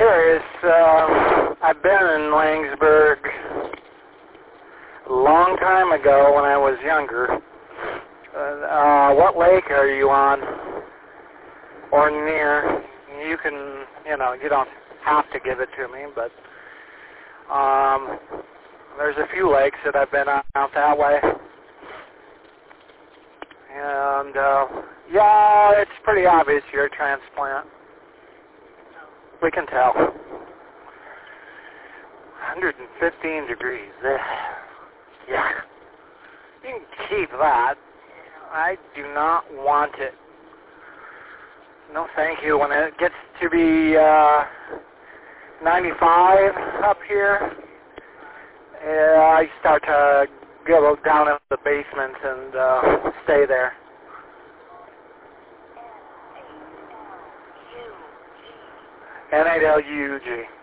curious. I've been in Langsberg a long time ago when I was younger. What lake are you on or near? You can, you don't have to give it to me, but there's a few lakes that I've been on out that way. And, yeah, it's pretty obvious you're a transplant. We can tell. 115 degrees. Yeah. You can keep that. I do not want it. No, thank you. When it gets to be 95 up here, I start to go down in the basement and stay there. N8LUG.